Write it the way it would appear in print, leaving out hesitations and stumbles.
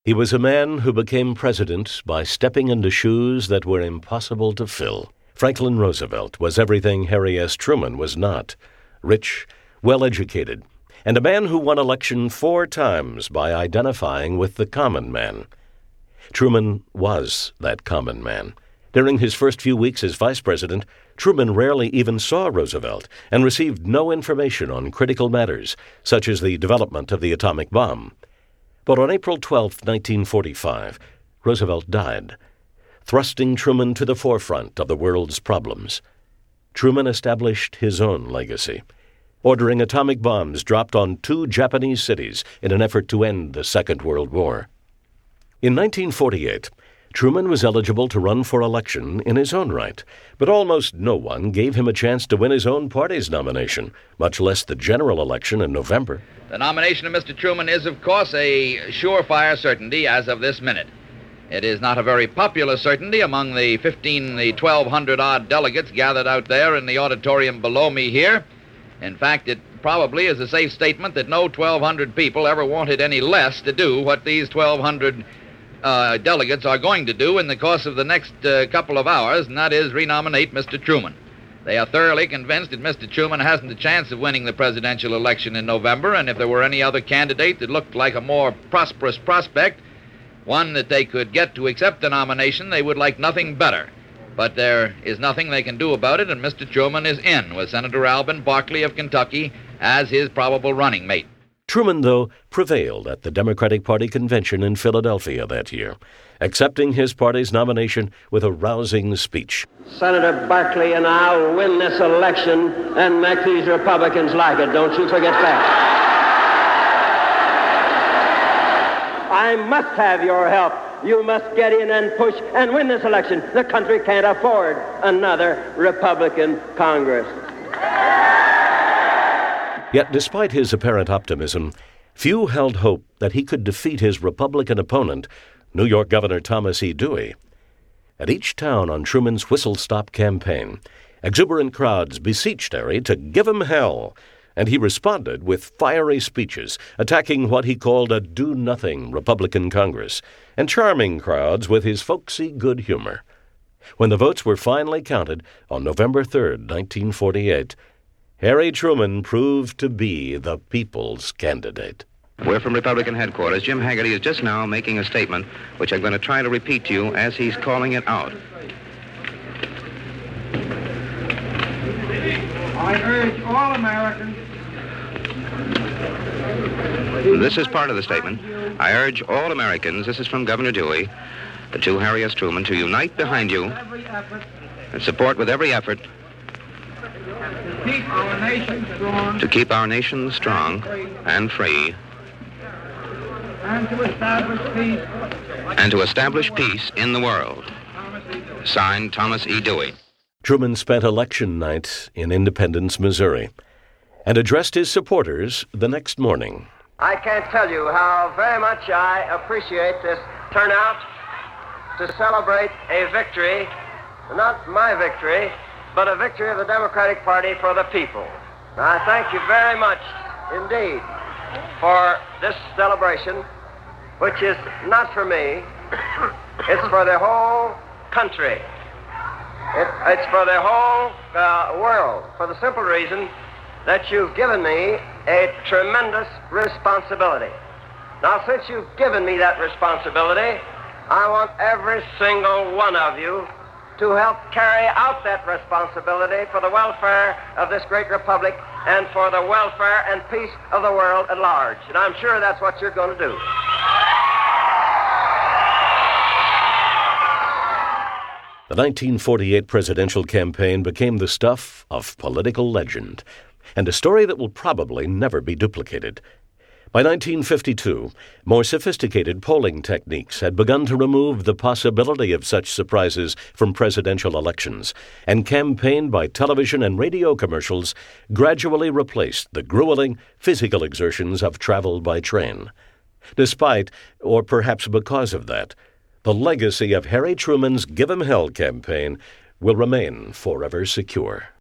He was a man who became president by stepping into shoes that were impossible to fill. Franklin Roosevelt was everything Harry S. Truman was not: rich, well-educated, and a man who won election 4 times by identifying with the common man. Truman was that common man. During his first few weeks as vice president, Truman rarely even saw Roosevelt and received no information on critical matters, such as the development of the atomic bomb. But on April 12, 1945, Roosevelt died, thrusting Truman to the forefront of the world's problems. Truman established his own legacy, ordering atomic bombs dropped on 2 Japanese cities in an effort to end the Second World War. In 1948, Truman was eligible to run for election in his own right, but almost no one gave him a chance to win his own party's nomination, much less the general election in November. The nomination of Mr. Truman is, of course, a surefire certainty as of this minute. It is not a very popular certainty among the 1,200-odd delegates gathered out there in the auditorium below me here. In fact, it probably is a safe statement that no 1,200 people ever wanted any less to do what these 1,200 delegates are going to do in the course of the next couple of hours, and that is renominate Mr. Truman. They are thoroughly convinced that Mr. Truman hasn't a chance of winning the presidential election in November, and if there were any other candidate that looked like a more prosperous prospect, one that they could get to accept the nomination, they would like nothing better. But there is nothing they can do about it, and Mr. Truman is in with Senator Alben Barkley of Kentucky as his probable running mate. Truman, though, prevailed at the Democratic Party convention in Philadelphia that year, accepting his party's nomination with a rousing speech. Senator Barkley and I will win this election and make these Republicans like it. Don't you forget that. I must have your help. You must get in and push and win this election. The country can't afford another Republican Congress. Yet despite his apparent optimism, few held hope that he could defeat his Republican opponent, New York Governor Thomas E. Dewey. At each town on Truman's whistle-stop campaign, exuberant crowds beseeched Harry to give him hell, and he responded with fiery speeches attacking what he called a do-nothing Republican Congress, and charming crowds with his folksy good humor. When the votes were finally counted on November 3, 1948, Harry Truman proved to be the people's candidate. We're from Republican headquarters. Jim Hagerty is just now making a statement, which I'm going to try to repeat to you as he's calling it out. I urge all Americans... This is part of the statement. I urge all Americans, this is from Governor Dewey, to Harry S. Truman, to unite behind you and support with every effort to keep our nation strong and free, and to establish peace in the world. Signed, Thomas E. Dewey. Truman spent election night in Independence, Missouri, and addressed his supporters the next morning. I can't tell you how very much I appreciate this turnout to celebrate a victory, not my victory, but a victory of the Democratic Party for the people. I thank you very much indeed for this celebration, which is not for me, it's for the whole country. It's for the whole world, for the simple reason that you've given me a tremendous responsibility. Now, since you've given me that responsibility, I want every single one of you to help carry out that responsibility for the welfare of this great republic and for the welfare and peace of the world at large. And I'm sure that's what you're going to do. The 1948 presidential campaign became the stuff of political legend, and a story that will probably never be duplicated. By 1952, more sophisticated polling techniques had begun to remove the possibility of such surprises from presidential elections, and campaign by television and radio commercials gradually replaced the grueling physical exertions of travel by train. Despite, or perhaps because of that, the legacy of Harry Truman's Give 'em Hell campaign will remain forever secure.